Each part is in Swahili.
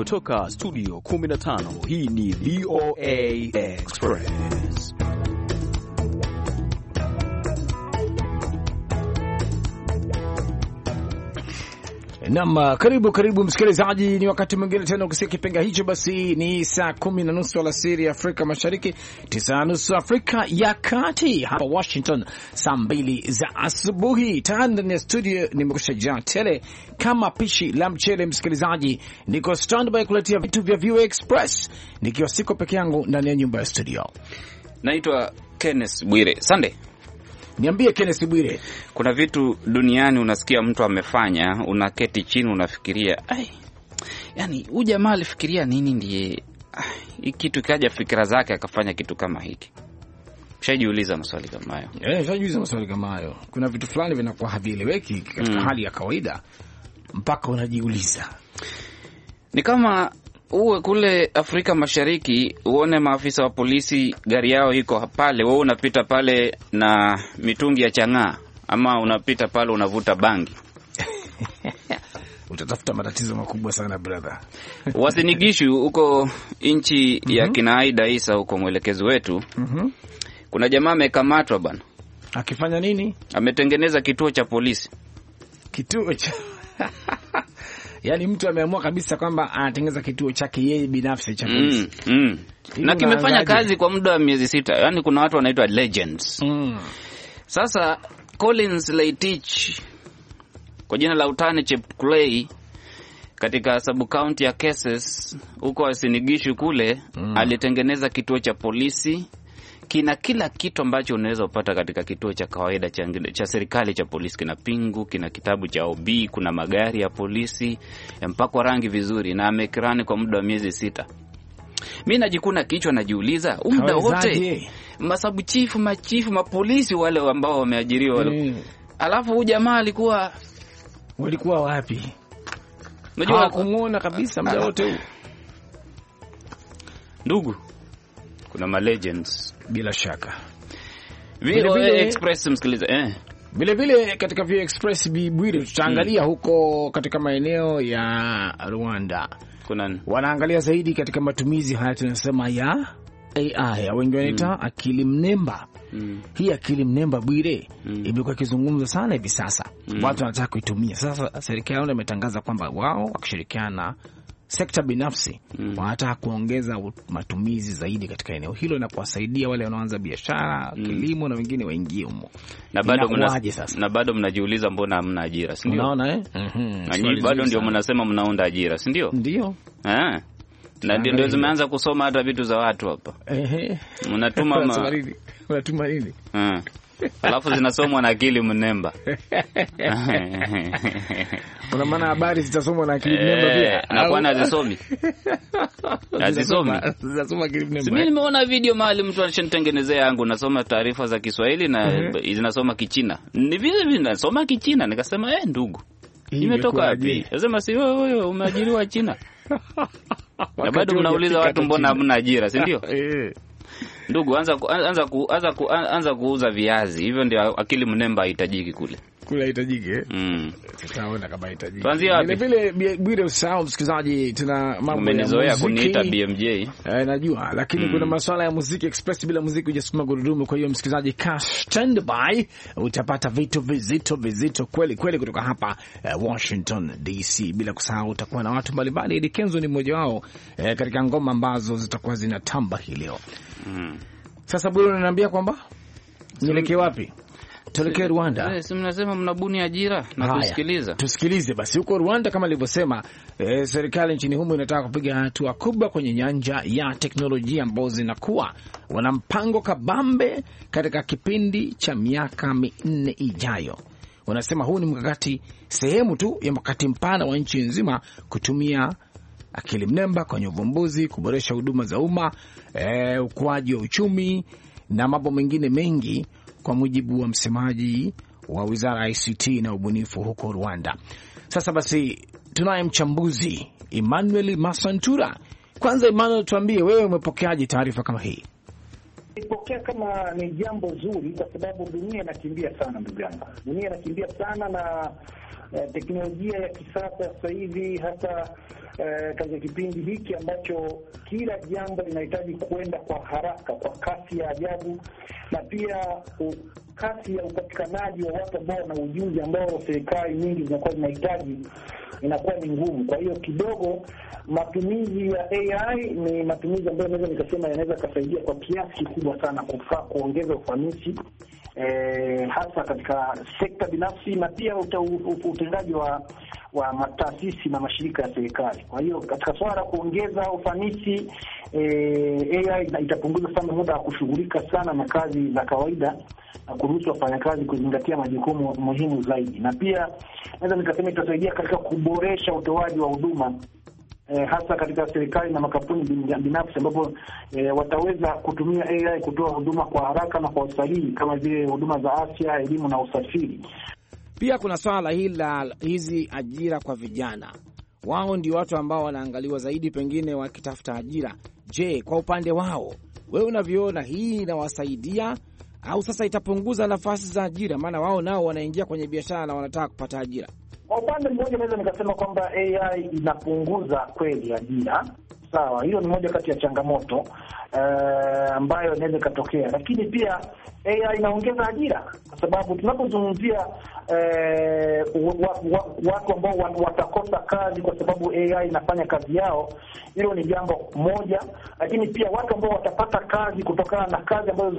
Kutoka studio 15, hii ni VOA Express. Naam, karibu msikilizaji, ni wakati mwingine tena ukisikia kipenga hicho. Basi ni saa 10:30 alasiri Afrika Mashariki, 9:30 Afrika ya Kati, hapa Washington saa 2 za asubuhi. Tayari ndani ya studio nimekushajaa tele kama pishi la mchele. Msikilizaji, niko standby kuletea vitu vya VOA Express nikiwa siko peke yangu ndani ya nyumba ya studio. Naitwa Kenneth Bwire. Sunday, niambie Kenneth Bwire, kuna vitu duniani unasikia mtu amefanya, unaketi chini unafikiria, yani huyu jamaa alifikiria nini ndiye hii kitu kaja fikira zake akafanya kitu kama hiki. Ushajiuliza maswali kama hayo? Ushajiuliza maswali kama hayo. Kuna vitu fulani vinakuwa havieleweki katika hali ya kawaida mpaka unajiuliza. Ni kama uwe kule Afrika Mashariki uone maafisa wa polisi gari yao iko pale, wewe unapita pale na mitungi ya chang'aa, ama unapita pale unavuta bangi. Utatafuta matatizo makubwa sana brother. Wasinigishu huko nchi ya kina Aida Isa huko, mwelekezi wetu. Kuna jamaa amekamatwa bwana. Akifanya nini? Ametengeneza kituo cha polisi. Kituo cha yani mtu ameamua kabisa kwamba anatengeneza kituo chake yeye binafsi cha polisi. Na kimefanya kazi kwa muda wa miezi 6. Yani kuna watu wanaitwa legends. Sasa Collins Leitich kwa jina la utani Chepkulei katika sub county ya Cases huko Wasinigishu kule, alitengeneza kituo cha polisi. Kina kila kitu ambacho unaweza upata katika kituo cha kawaida cha serikali cha polisi. Kina pingu, kina kitabu cha OB, kuna magari ya polisi mpakwa rangi vizuri, na amekirani kwa muda wa miezi 6. Mimi najikuna kichwa najiuliza, muda wote masabu chifu, machifu, mapolisi wale ambao wameajiriwa wale. Alafu huyu jamaa walikuwa wapi? Unajua kumuona kabisa muda wote huu. Ndugu, kuna ma legends bila shaka. VOA Express msikiliza. Vile katika VOA Express Bwire tutaangalia huko katika maeneo ya Rwanda. Kuna wanaangalia zaidi katika matumizi haya tunasema ya AI, wengi wanaita akili mnemba. Hii akili mnemba Bwire imekuwa ikizungumzwa sana hivi sasa. Watu wanataka kuitumia. Sasa serikali ndio imetangaza kwamba wao wakishirikiana na sekta binafsi wanataka kuongeza matumizi zaidi katika eneo hilo na kuwasaidia wale wanaoanza biashara, kilimo na wengine waingie humo. Na bado mnajiuliza mbona hamna ajira, si ndio? Unaona Na bado ndio mnasema mnaunda ajira, si ndio? Ndio. Na ndio zimeanza kusoma hata vitu za watu hapa. Unatuma nini? Alafu zinasomwa na akili mnemba. Kuna maana habari zitasomwa na akili mnemba pia. Na bwana hazisomi. Zinasoma akili mnemba. Mimi nimeona video mahali mtu anashenitengenezea yangu, nasoma taarifa za Kiswahili na zinasoma Kichina. Ni vile nasoma Kichina, nikasema ndugu, imetoka wapi? Nasema si wewe umeajiriwa China. Na bado mnauliza watu mbona hamna ajira, si ndio? Ndugu, anza kuuza viazi. Hivyo ndio akili mnemba hitajiki kule. Kule hitajiki tutaona kama hitajiki. Tuanzie wapi? Vile Bwire usahau msikilizaji, tuna mambo ya muziki. Umenizoea kuniita BMJ. Najua, lakini kuna masuala ya muziki Express, bila muziki hujasukuma gurudumu. Kwa hiyo msikilizaji, ka standby, utapata vitu vizito kweli kutoka hapa Washington DC. Bila kusahau utakuwa na watu mbalimbali. Eddie Kenzo ni mmoja wao katika ngoma ambazo zitakuwa zinatamba hii leo. Sasa Bwire unaniambia kwamba nielekee wapi? Tuelekee Rwanda. Si mnasema mnabuni ajira na kusikiliza. Tusikilize basi. Huko Rwanda kama nilivyosema, serikali nchini humo inataka kupiga hatua kubwa kwenye nyanja ya teknolojia ambazo zinakuwa. Wana mpango kabambe katika kipindi cha miaka 4 ijayo. Wanasema huu ni mkakati, sehemu tu ya mkakati mpana wa nchi nzima kutumia akili mnemba kwenye uvumbuzi, kuboresha huduma za umma, ukuaji wa uchumi na mambo mengine mengi, kwa mujibu wa msemaji wa Wizara ya ICT na ubunifu huko Rwanda. Sasa basi tunaye mchambuzi Emmanuel Masantura. Kwanza Emmanuel, tuambie wewe umepokeaje taarifa kama hii? Nipokea kama ni jambo zuri, kwa sababu dunia inakimbia sana ndugu yangu. Dunia inakimbia sana na teknolojia ya kisasa sasa hivi, hata katika kipindi hiki ambacho kila jambo linahitaji kuenda kwa haraka, kwa kasi ya ajabu, na pia kasi ya upatikanaji wa watu ambao wana ujuzi ambao serikali nyingi zinakuwa zinahitaji inakuwa ni ngumu. Kwa hiyo kidogo matumizi ya AI ni matumizi ambayo naweza nikasema yanaweza kusaidia kwa kiasi kikubwa sana kuongeza ufanisi hasa katika sekta binafsi na pia utendaji wa mataasisi na mashirika ya serikali. Kwa hiyo katika swala la kuongeza ufanisi, AI itapunguza sana muda wa kushughulika sana na kazi za kawaida na kuruhusu wafanyakazi kuzingatia majukumu muhimu zaidi. Na pia naweza nikasema itasaidia katika kuboresha utoaji wa huduma hasa katika serikali na makampuni binafsi ambapo wataweza kutumia AI kutoa huduma kwa haraka na kwa usahihi kama vile huduma za afya, elimu na usafiri. Pia kuna swala hili la hizi ajira kwa vijana. Wao ndio watu ambao wanaangaliwa zaidi pengine wakitafuta ajira. Je, kwa upande wao wewe unavyoona hii inawasaidia au sasa itapunguza nafasi za ajira, maana wao nao wanaingia kwenye biashara na wanataka kupata ajira? Kwa upande mmoja naweza nikasema kwamba AI inapunguza kweli ajira. Sawa, hiyo ni moja kati ya changamoto ambayo inaweza ikatokea, lakini pia AI inaongeza ajira kwa sababu tunapozungumzia watu ambao watakosa kazi kwa sababu AI inafanya kazi yao, hilo ni jambo moja. Lakini pia watu ambao watapata kazi kutokana na kazi ambazo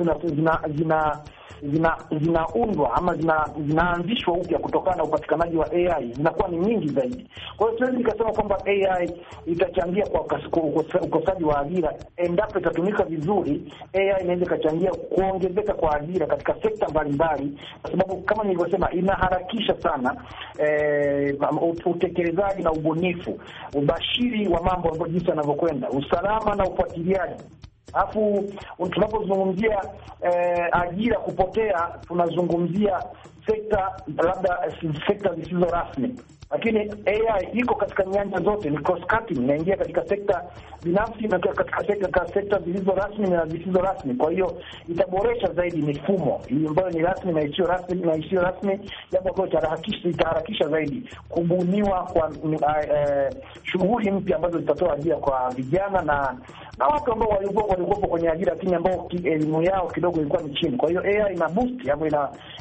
zinaundwa ama zinaanzishwa upya kutokana na upatikanaji wa AI zinakuwa ni nyingi zaidi. Kwa hiyo siwezi nikasema kwamba AI itachangia kwa ukosaji wa ajira. Endapo itatumika vizuri, AI inaweza ikachangia kuongezeka kwa ajira katika sekta mbalimbali, kwa sababu kama nilivyosema, inaharakisha sana utekelezaji na ubunifu, ubashiri wa mambo ambayo jinsi yanavyokwenda, usalama na ufuatiliaji. Alafu tunapozungumzia ajira kupotea, tunazungumzia labda sekta zisizo rasmi, lakini AI iko katika nyanja zote, ni cross cutting, inaingia katika sekta binafsi na katika sekta zilizo rasmi na zisizo rasmi. Kwa hiyo itaboresha zaidi mifumo ambayo ni rasmi na isiyo rasmi, jambo ambalo itaharakisha zaidi kubuniwa kwa shughuli mpya ambazo zitatoa ajira kwa vijana na watu ambao walikuwa kwenye ajira lakini ambao elimu yao kidogo ilikuwa ni chini. Kwa hiyo AI ina boost hapo,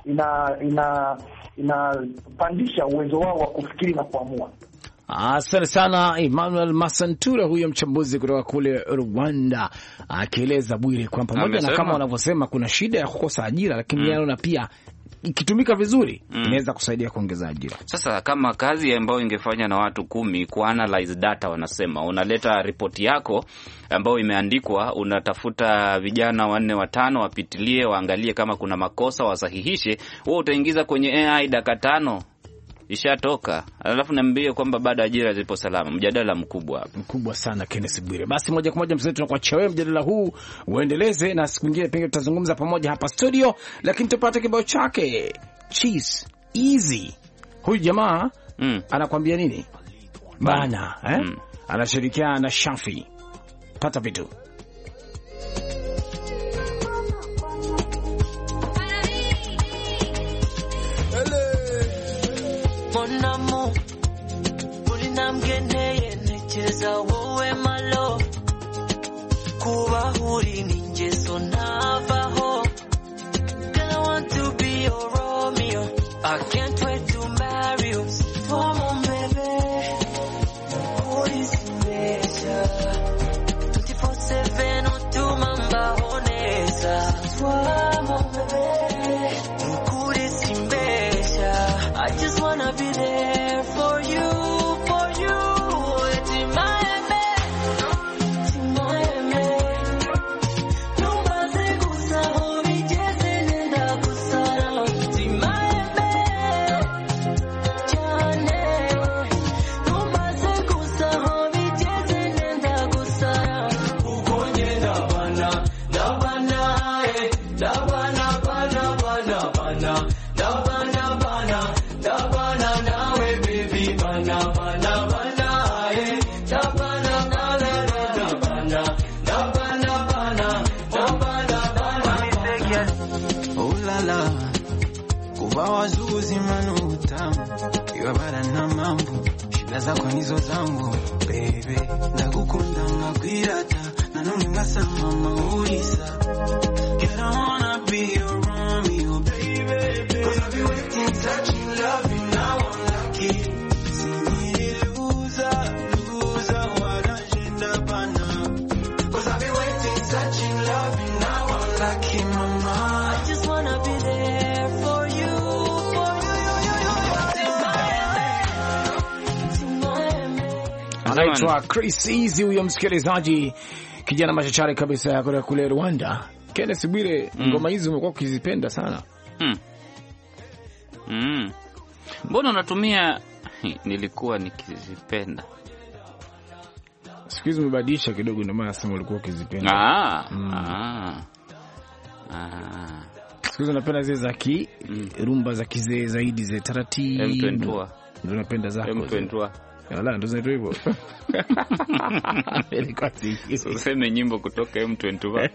inapandisha uwezo wao wa kufikiri na kuamua. Asante sana Emmanuel Masantura, huyo mchambuzi kutoka kule Rwanda, akieleza Bwire kwamba pamoja na kama wanavyosema kuna shida ya kukosa ajira, lakini yanaona pia ikitumika vizuri inaweza kusaidia kuongeza ajira. Sasa kama kazi ambayo ingefanya na watu 10 kuanalyze data, wanasema unaleta ripoti yako ambayo imeandikwa, unatafuta vijana 4 5 wapitilie, waangalie kama kuna makosa, wasahihishe, wewe utaingiza kwenye AI dakika 5 ishatoka, alafu niambie kwamba baada ajira zipo salama. Mjadala mkubwa sana Kenneth Bwire. Basi moja kwa moja mzee, tunakuachia wewe mjadala huu uendeleze, na siku nyingine pengine tutazungumza pamoja hapa studio, lakini tupate kibao chake Cheese Easy. Huyu jamaa anakuambia nini bana anashirikiana na Shafi. Pata vitu Monamo ulinamgeneye necheza wowe malo kuba huri ningeso navaho. Girl, I want to be your Romeo, I can't wait to marry you. Come baby, ulisimesha 24/7 utumamba honesa. Come baby, ulisimesha. I just wanna be there for you, for you. shida zako nizo zangu baby ndagukunda ngakwirata nanone ngasama mawisa Girl, I wanna be your Romeo, baby. Cause I've been waiting, touching, loving, now I'm lucky. See loser, wanashinda bana. Cause I've been waiting, touching, loving, now I'm lucky, mama. I just wanna be there for you, Anaitwa Chris Easy huyo msikilizaji, kijana machachari kabisa ya kule Rwanda. Kenneth Bwire, ngoma hizi umekuwa ukizipenda sana. Mbona unatumia nilikuwa nikizipenda? Siku hizi umebadilisha kidogo, ndio maana nasema ulikuwa ukizipenda. Siku hizi unapenda zile za rumba za kizee zaidi, zile taratibu. M22. Ndio unapenda zako. M22. Yala ndio zinaitwa hivyo. Useme nyimbo kutoka M22.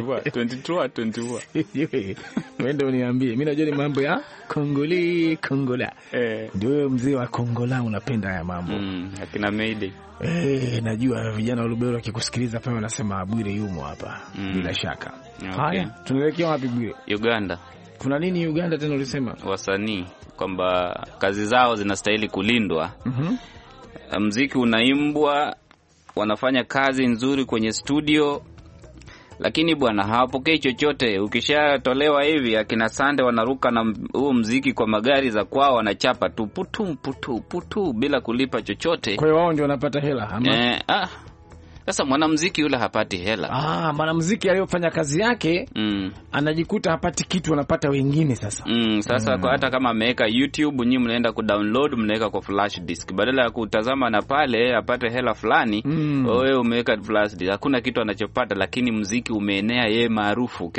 22. Wewe uniambie. Mimi najua ni mambo ya Kongola. Ndio wewe mzee wa Kongola unapenda haya mambo. Akina Mayday. Najua vijana wa Lubero wakikusikiliza pale wanasema Bwire yumo hapa bila shaka. Okay. Haya, tunaelekea wapi Bwire? Uganda. Kuna nini Uganda tena ulisema? Wasanii kwamba kazi zao zinastahili kulindwa. Muziki unaimbwa, wanafanya kazi nzuri kwenye studio, lakini bwana hawapokei chochote. Ukishatolewa hivi akina Sande wanaruka na huo muziki kwa magari za kwao, wanachapa tu putu bila kulipa chochote. Kwa hiyo wao ndio wanapata hela ama? Sasa mwanamuziki yule hapati hela. Mwanamuziki aliyofanya kazi yake anajikuta hapati kitu, anapata wengine sasa. Sasa kwa hata kama ameweka YouTube, nyinyi mnaenda kudownload, mnaweka kwa flash disk. Badala ya kutazama na pale apate hela fulani, wewe umeweka flash disk. Hakuna kitu anachopata, lakini muziki umeenea, yeye maarufu.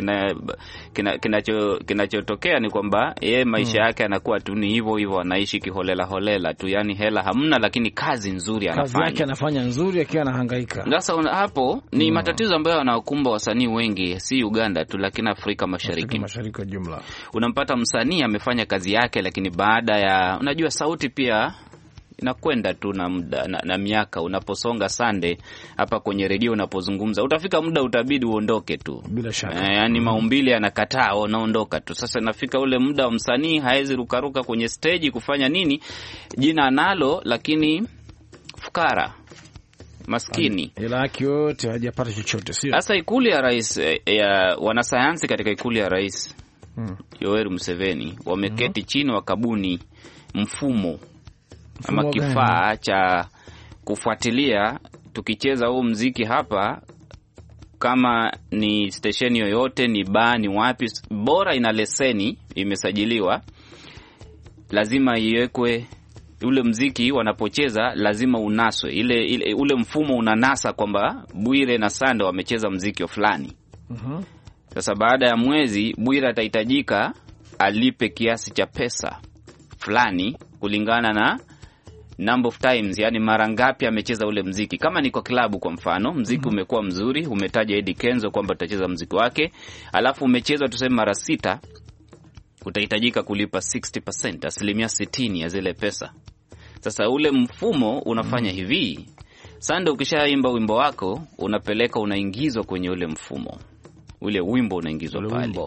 Kinachotokea ni kwamba yeye maisha yake anakuwa tu ni hivyo, anaishi kiholela tu. Yaani hela hamna, lakini kazi nzuri anafanya. Kazi yake anafanya nzuri akiwa anahangaika. Sasa hapo ni matatizo ambayo yanawakumba wasanii wengi, si Uganda tu, lakini Afrika Mashariki kwa jumla. Unampata msanii amefanya kazi yake, lakini baada ya, unajua sauti pia inakwenda tu na muda na miaka. Unaposonga Sunday hapa kwenye redio unapozungumza, utafika muda utabidi uondoke tu. Bila shaka. Yaani maumbile yanakataa, unaondoka tu. Sasa nafika ule muda wa msanii haezi rukaruka kwenye stage kufanya nini? Jina analo lakini fukara. Maskini. Hela yake yote hajapata chochote, sio? Sasa ikulu ya rais, ya wanasayansi katika ikulu ya rais Yoweri Museveni wameketi chini wakabuni mfumo ama kifaa cha kufuatilia tukicheza huu muziki hapa, kama ni stesheni yoyote, ni bar, ni wapi, bora ina leseni, imesajiliwa, lazima iwekwe ule muziki wanapocheza, lazima unaswe. Ule mfumo unanasa kwamba Bwire na Sande wamecheza muziki fulani. Sasa baada ya mwezi Bwire atahitajika alipe kiasi cha pesa fulani kulingana na number of times, yani mara ngapi amecheza ule muziki. Kama ni kwa klabu kwa mfano, muziki umekuwa mzuri, umetaja Eddie Kenzo kwamba utacheza muziki wake, alafu umechezwa tuseme mara 6, utahitajika kulipa 60%, asilimia 60 ya zile pesa. Sasa ule mfumo unafanya hivi. Sande, ukishaimba wimbo wako, unapeleka, unaingizwa kwenye ule mfumo. Ule wimbo unaingizwa pale.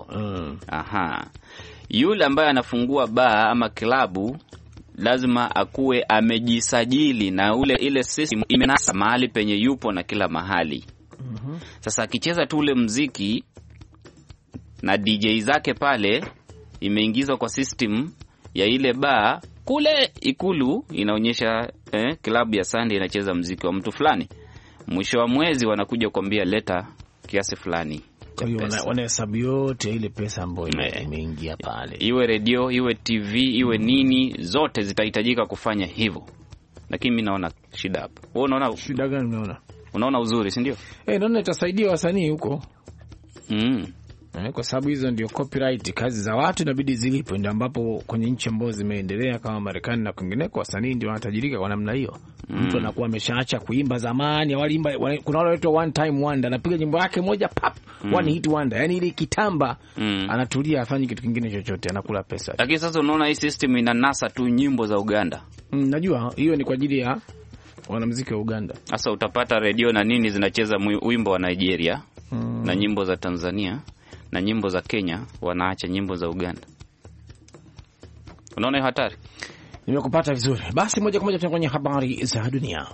Yule ambaye anafungua bar ama klabu lazima akuwe amejisajili na ile system imenasa mahali penye yupo na kila mahali. Sasa akicheza tu ule muziki na DJ zake pale, imeingizwa kwa system ya ile bar, kule ikulu inaonyesha klabu ya Sunday inacheza muziki wa mtu fulani. Mwisho wa mwezi wanakuja kuambia leta kiasi fulani. Kwa hiyo wanahesabu yote ile pesa ambayo imeingia pale. Iwe radio, iwe TV, iwe nini, zote zitahitajika kufanya hivyo. Lakini mimi naona shida hapa. Wewe unaona shida gani? Unaona? Unaona uzuri, si ndio? Naona itasaidia wasanii huko. Kwa sababu hizo ndio copyright, kazi za watu inabidi zilipo, ndio ambapo kwenye nchi ambazo zimeendelea kama Marekani na kwingineko wasanii ndio wanatajirika kwa namna hiyo. Mtu anakuwa ameshaacha kuimba zamani, walimba, kuna wale wanaitwa one time wonder, anapiga nyimbo yake moja pap, one hit wonder, yani ile kitamba, anatulia afanye kitu kingine chochote, anakula pesa. Lakini sasa unaona hii system inanasa tu nyimbo za Uganda. Najua hiyo ni kwa ajili ya wanamuziki wa Uganda. Sasa utapata redio na nini zinacheza wimbo wa Nigeria na nyimbo za Tanzania na nyimbo za Kenya, wanaacha nyimbo za Uganda. Unaona hatari? Nimekupata vizuri. Basi moja kwa moja tunakwenda kwenye habari za dunia.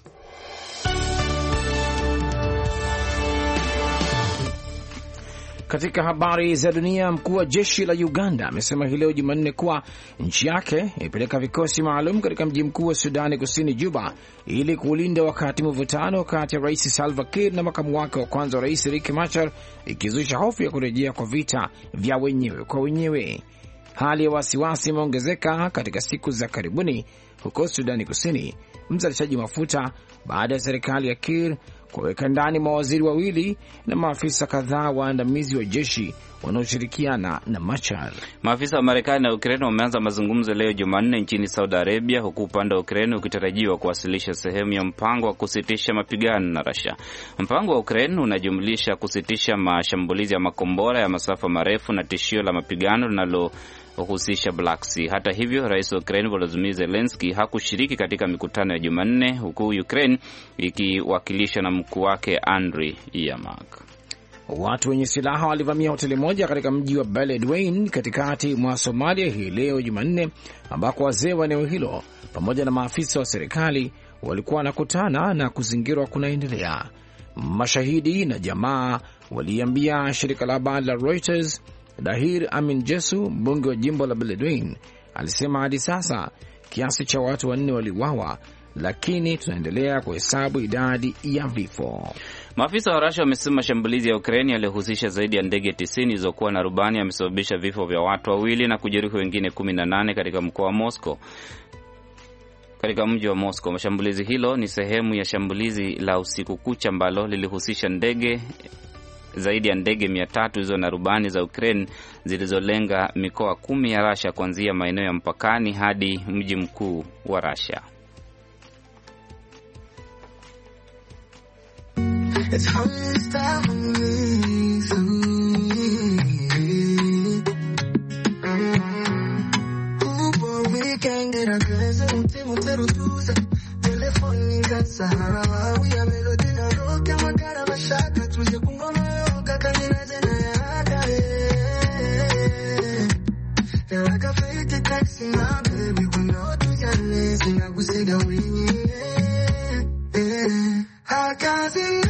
Katika habari za dunia, mkuu wa jeshi la Uganda amesema hii leo Jumanne kuwa nchi yake imepeleka vikosi maalum katika mji mkuu wa Sudani Kusini, Juba, ili kuulinda wakati mvutano kati ya Rais Salva Kiir na makamu wake wa kwanza wa rais Riek Machar ikizusha hofu ya kurejea kwa vita vya wenyewe kwa wenyewe. Hali ya wasiwasi imeongezeka katika siku za karibuni huko Sudani Kusini, mzalishaji mafuta, baada ya serikali ya Kiir kuweka ndani mawaziri wawili na maafisa kadhaa waandamizi wa jeshi wanaoshirikiana na Machar. Maafisa wa Marekani na Ukraine wameanza mazungumzo leo Jumanne nchini Saudi Arabia, huku upande wa Ukraine ukitarajiwa kuwasilisha sehemu ya mpango wa kusitisha mapigano na Russia. Mpango wa Ukraine unajumlisha kusitisha mashambulizi ya makombora ya masafa marefu na tishio la mapigano linalohusisha Black Sea. Hata hivyo, rais wa Ukraine Volodymyr Zelensky hakushiriki katika mikutano ya Jumanne, huku Ukraine ikiwakilishwa na mkuu wake Andriy Yermak. Watu wenye silaha walivamia hoteli moja katika mji wa Beledweyne katikati mwa Somalia hii leo Jumanne, ambako wazee wa eneo hilo pamoja na maafisa wa serikali walikuwa wanakutana na kuzingirwa kunaendelea. Mashahidi na jamaa waliambia shirika la habari la Reuters. Dahir Amin Jesu, mbunge wa jimbo la Beledweyne, alisema hadi sasa kiasi cha watu 4 waliuawa, lakini tunaendelea kuhesabu idadi ya vifo. Maafisa wa Russia wamesema mashambulizi ya Ukraine yaliyohusisha zaidi ya ndege 90 zilizokuwa na rubani yamesababisha vifo vya watu 2 na kujeruhi wengine 18 katika mkoa wa Moscow. Katika mji wa Moscow, mashambulizi hilo ni sehemu ya shambulizi la usiku kucha ambalo lilihusisha ndege zaidi ya ndege 300 hizo na rubani za Ukraine zilizolenga mikoa 10 ya Russia kuanzia maeneo ya mpakani hadi mji mkuu wa Russia. It's hard to we can't get a glass of Timoteruza. Telefonica Sahara, we are melody na rock, and Magara Mashaka, Tuja Kungoma, Kakana Zenayaka. Now I can fake the taxi now, baby, we know to your legs, and I will say that we I can't see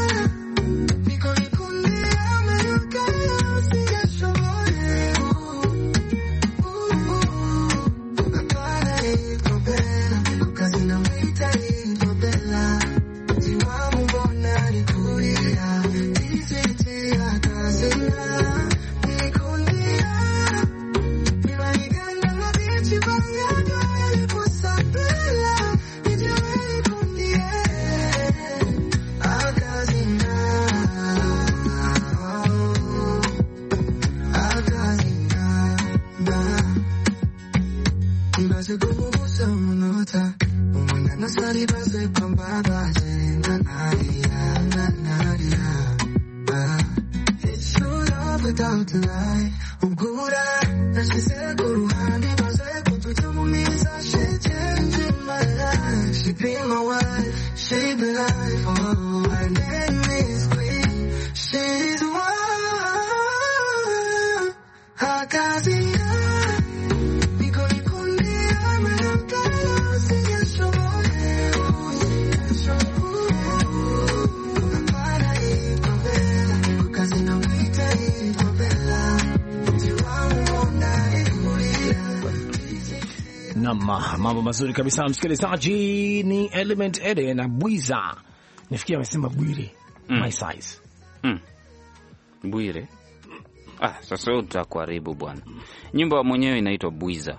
Mambo mazuri kabisa msikilizaji. Ni Element Ede na Bwiza. Nifikia amesema Bwire. My size. Bwire. Sasa utakuharibu bwana. Nyimbo mwenyewe inaitwa Bwiza.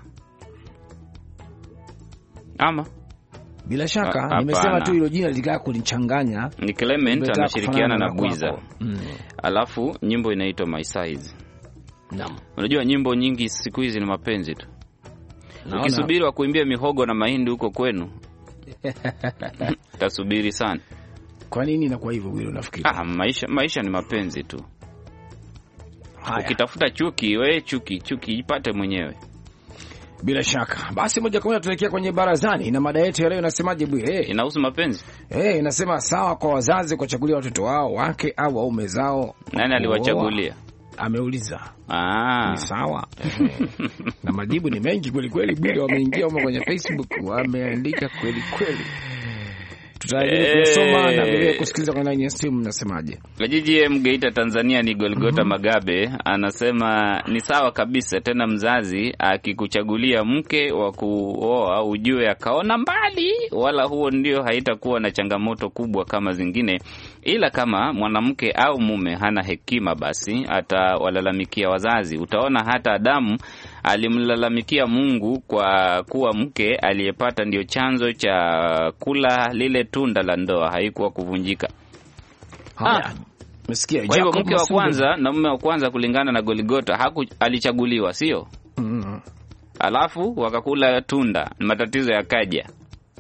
Ama bila shaka nimesema tu hilo jina lilikaa kunichanganya. Ni Clement anashirikiana na Bwiza. Alafu nyimbo inaitwa My Size. Naam. Unajua nyimbo nyingi siku hizi ni mapenzi tu. Ukisubiri wa kuimbia mihogo na mahindi huko kwenu tasubiri sana. Kwa nini inakuwa hivyo wewe unafikiri? Maisha ni mapenzi tu. Ukitafuta chuki, we chuki ipate mwenyewe. Bila shaka. Basi moja kwa moja tuelekea kwenye barazani, na mada yetu ya leo inasemaje Bwire? Inahusu mapenzi. Inasema sawa kwa wazazi kuchagulia watoto wao wake au waume zao. Nani aliwachagulia? Ameuliza. Ni sawa. Na majibu ni mengi kweli kweli, Bwire, wameingia huko kwenye Facebook, wameandika kweli kweli. Tutajaribu kusoma na vile kusikiliza kwa line ya simu. Mnasemaje? GGM Geita Tanzania ni Golgota Magabe anasema ni sawa kabisa, tena mzazi akikuchagulia mke wa kuoa ujue akaona mbali, wala huo ndio haitakuwa na changamoto kubwa kama zingine, ila kama mwanamke au mume hana hekima basi atawalalamikia wazazi. Utaona hata Adamu alimlalamikia Mungu kwa kuwa mke aliyepata ndio chanzo cha kula lile tunda la ndoa, haikuwa kuvunjika. Msikia kwa hivyo mke wa kwanza na mume wa kwanza kulingana na Golgota alichaguliwa, sio? Alafu wakakula tunda, matatizo yakaja.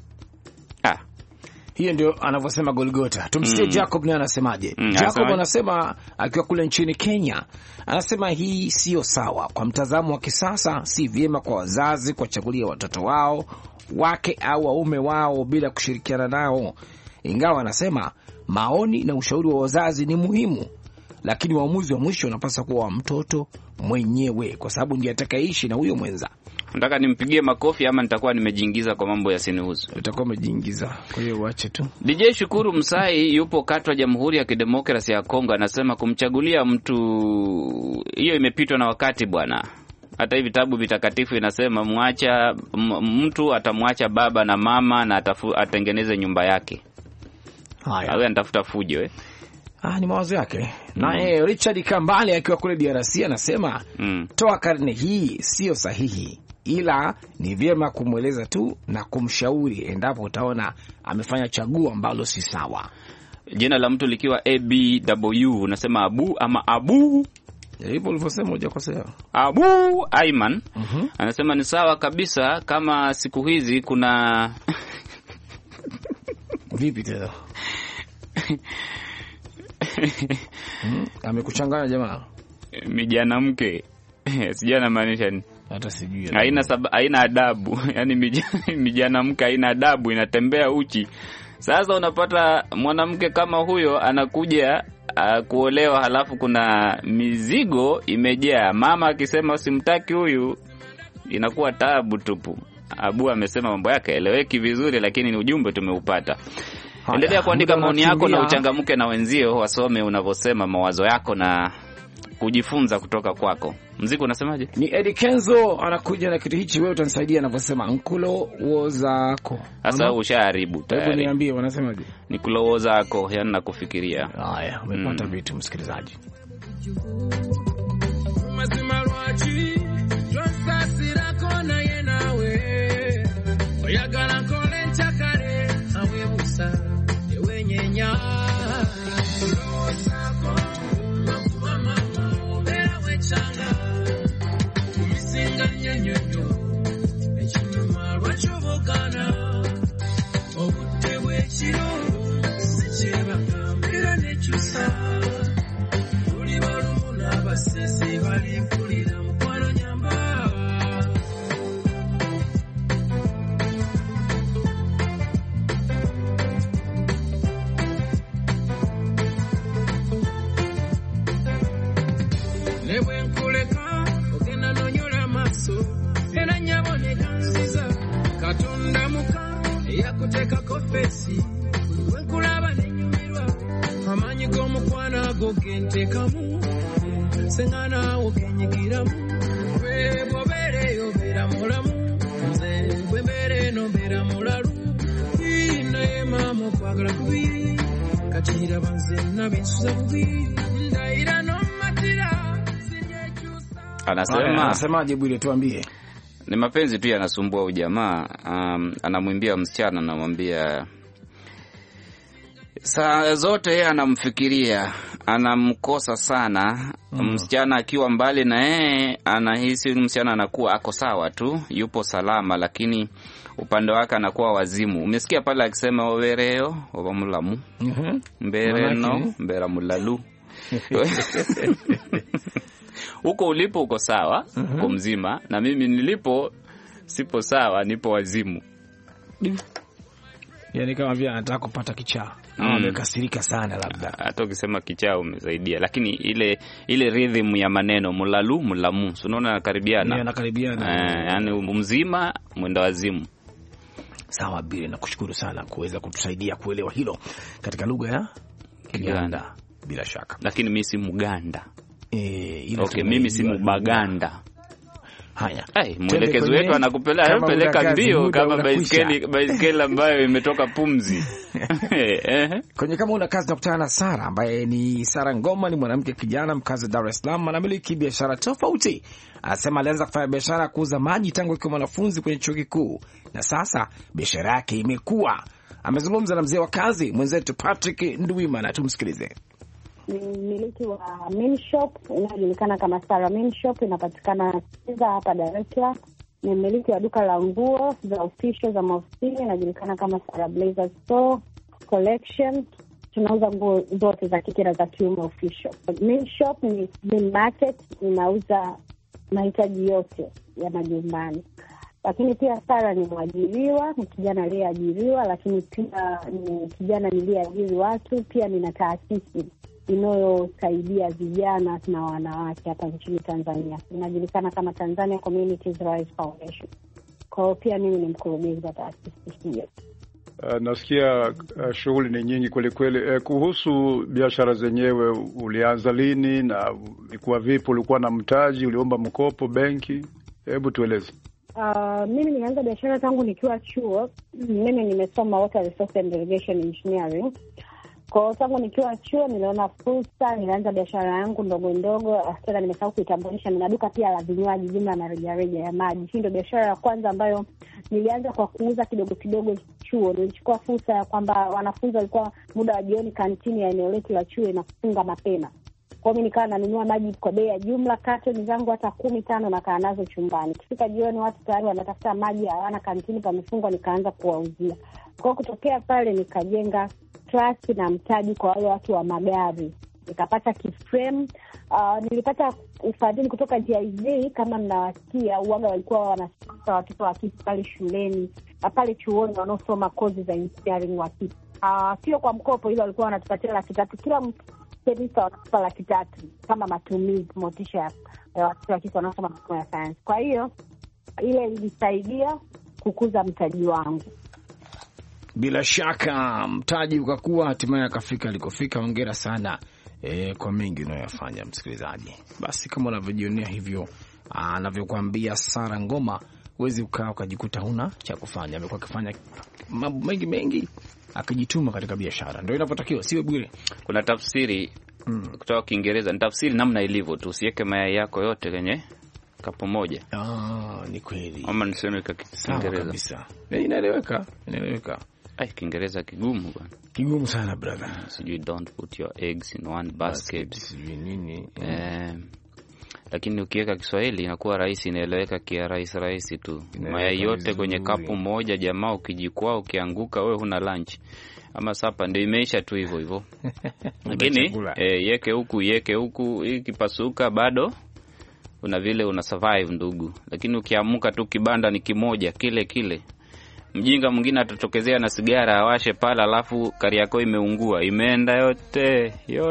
Hiyo ndio anavyosema Golgota. Tumsikie Jacob naye anasemaje. Jacob anasema akiwa kule nchini Kenya, anasema hii sio sawa. Kwa mtazamo wa kisasa, si vyema kwa wazazi kuwachagulia watoto wao wake au waume wao bila kushirikiana nao. Ingawa anasema maoni na ushauri wa wazazi ni muhimu, lakini uamuzi wa mwisho unapaswa kuwa wa mtoto mwenyewe, kwa sababu ndiye atakayeishi na huyo mwenza. Nataka nimpigie makofi ama nitakuwa nimejiingiza kwa mambo ya sinihusu? Utakuwa umejiingiza, kwa hiyo uache tu. DJ Shukuru Msai yupo Katwa, Jamhuri ya Kidemokrasia ya Kongo, anasema kumchagulia mtu hiyo imepitwa na wakati bwana. Hata hivi vitabu vitakatifu inasema mtu atamwacha baba na mama na atengeneze nyumba yake. Haya, awe anatafuta fujo ni mawazo yake. Naye Richard Kambale akiwa kule DRC anasema toa karne hii sio sahihi, ila ni vyema kumweleza tu na kumshauri endapo utaona amefanya chaguo ambalo si sawa. Jina la mtu likiwa ABW unasema Abu ama Abu, hivyo ulivyosema hujakosea. Abu Aiman anasema ni sawa kabisa, kama siku hizi kuna vipi tena amekuchanganya jamaa. Mijana mke sijana maanisha ni hata sijui, haina adabu. Yani mijana mke haina adabu, inatembea uchi. Sasa unapata mwanamke kama huyo anakuja kuolewa, halafu kuna mizigo imejaa. Mama akisema usimtaki huyu, inakuwa taabu tupu. Abu amesema mambo yake eleweki vizuri, lakini ni ujumbe tumeupata. Endelea kuandika maoni yako na uchangamke na wenzio wasome unavyosema mawazo yako na kujifunza kutoka kwako. Mziki unasemaje? Ni Eddie Kenzo anakuja na kitu hichi, wewe utanisaidia anavyosema nkulo wozako. Sasa ushaharibu tayari. Hebu niambie wanasemaje? Nikulo wozako, yani nakufikiria. Haya, umepata vitu msikilizaji. Anasemaje Bwire, tuambie. Ni mapenzi tu yanasumbua ujamaa. Anamwimbia msichana, anamwambia saa zote yeye anamfikiria, anamkosa sana. Msichana akiwa mbali na yeye anahisi msichana anakuwa ako sawa tu, yupo salama, lakini upande wake anakuwa wazimu. Umesikia pale akisema owereo obamulamu mbereno mberamulalu. Huko ulipo uko sawa, uko mzima, na mimi nilipo sipo sawa, nipo wazimu. Yani kama vile anataka kupata kichaa. Amekasirika sana labda. Hata ukisema kichaa umesaidia, lakini ile rhythm ya maneno mulalu mulamu, unaona nakaribiana. Ni nakaribiana. Yani mzima mwenda wazimu. Sawa Bire, nakushukuru sana kuweza kutusaidia kuelewa hilo katika lugha ya Kiganda bila shaka. Lakini mimi si Muganda. Okay, mimi si Mubaganda. Haya. Mwelekezo wetu anakupeleka mbio kama baiskeli ambayo imetoka pumzi. Kwenye kama una kazi nakutana na Sara ambaye ni Sara Ngoma, ni mwanamke kijana mkazi wa Dar es Salaam, anamiliki biashara tofauti. Anasema alianza kufanya biashara ya kuuza maji tangu akiwa mwanafunzi kwenye chuo kikuu na sasa biashara yake imekuwa. Amezungumza na mzee wa kazi mwenzetu Patrick Nduwimana, tumsikilize. Ni mmiliki wa Main Shop inayojulikana kama Sara Main Shop, inapatikana hapa Dar es Salaam. Ni mmiliki wa duka la nguo za official za maofisini, inajulikana kama Sara Blazer Store Collection. Tunauza nguo zote za kike na za kiume official. Main Shop ni main market, inauza mahitaji yote ya majumbani. Lakini pia Sara ni mwajiriwa, ni kijana aliyeajiriwa, lakini pia ni kijana niliyeajiri watu. Pia nina taasisi inayosaidia vijana na wanawake hapa nchini Tanzania. Inajulikana kama Tanzania Communities Rise Foundation. Kwa hiyo pia mimi ni mkurugenzi wa taasisi hiyo. Nasikia shughuli ni nyingi kweli kweli. Kuhusu biashara zenyewe, ulianza lini na ilikuwa vipi? Ulikuwa na mtaji, uliomba mkopo benki? Hebu tueleze. Mimi nilianza biashara tangu nikiwa chuo. Mimi nimesoma Water Resource and Irrigation Engineering. Kwa tangu nikiwa chuo niliona fursa, nilianza biashara yangu ndogo ndogo. After nimesahau kuitambulisha, nina duka pia la vinywaji jumla na rejareja ya maji. Hii ndio biashara ya kwanza ambayo nilianza kwa kuuza kidogo kidogo chuo. Nilichukua fursa ya kwamba wanafunzi walikuwa muda wa jioni kantini ya eneo letu la chuo inafunga mapema. Kwa hiyo nikawa nanunua maji kwa bei ya jumla, katoni zangu hata 15 na kaa nazo chumbani. Kifika jioni watu tayari wanatafuta maji, hawana kantini pamefungwa, nikaanza kuwauzia. Kwa kutokea pale nikajenga trust na mtaji kwa wale watu wa magari. Nikapata kiframe. Nilipata ufadhili kutoka GIZ, kama mnawasikia, uwaga walikuwa wanasaidia watoto wa kike pale shuleni, pale chuoni wanaosoma kozi za engineering wa kike. Sio kwa mkopo, ila walikuwa wanatupatia 300,000 kila semester, wanatupa 300,000 kama matumizi, motisha ya watoto wa kike wanaosoma masomo ya science. Kwa hiyo ile ilisaidia kukuza mtaji wangu. Bila shaka mtaji ukakuwa, hatimaye akafika alikofika. Hongera sana kwa mengi unayofanya msikilizaji. Basi kama unavyojionea hivyo anavyokuambia Sara Ngoma, huwezi ukaa ukajikuta huna cha kufanya. Amekuwa akifanya mambo mengi akijituma katika biashara. Ndio inapotakiwa, sio bure. Kuna tafsiri kutoka Kiingereza, ni tafsiri namna ilivyo tu, usiweke mayai yako yote kwenye kapu moja. Ni kweli. Ama niseme kwa Kiingereza kabisa. Inaeleweka. Kiingereza kigumu bwana. Kigumu sana brother. Sijui don't put your eggs in one basket. Sijui nini. Lakini ukiweka Kiswahili inakuwa rahisi, inaeleweka rahisi tu. Mayai yote kwenye kapu moja, jamaa ukijikwaa ukianguka wewe huna lunch. Ama sapa ndio imeisha tu hivyo. Lakini yeke huku ikipasuka bado una vile una survive ndugu. Lakini ukiamuka tu kibanda ni kimoja kile. Mjinga mwingine atatokezea na sigara awashe pala, alafu kari yako imeungua, imeenda yote.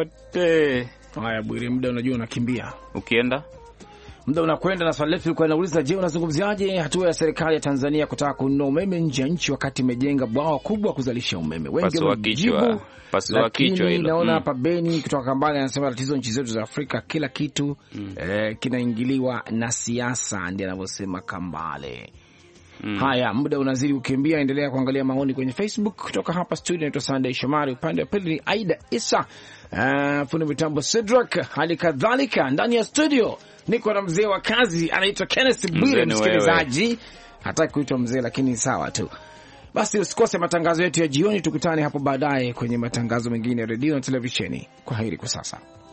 Haya Bwire, muda unajua unakimbia. Ukienda muda unakwenda, na swali letu lilikuwa linauliza, je, unazungumziaje hatua ya serikali ya Tanzania kutaka kununua umeme nje ya nchi wakati imejenga bwawa kubwa kuzalisha umeme? Wengi wamejibu pasua kichwa hilo. Naona hapa Beni kutoka Kambale anasema tatizo nchi zetu za Afrika kila kitu kinaingiliwa na siasa, ndiye anavyosema Kambale. Haya, muda unazidi kukimbia. Endelea kuangalia maoni kwenye Facebook. Kutoka hapa studio naitwa Sunday Shomari, upande wa pili ni Aida Isa, fundi mitambo Cedric, hali kadhalika ndani ya studio niko na mzee wa kazi anaitwa Kenneth Bwire. Msikilizaji hataki kuitwa mzee, lakini sawa tu. Basi usikose matangazo yetu ya jioni, tukutane hapo baadaye kwenye matangazo mengine ya redio na televisheni. Kwaheri kwa sasa.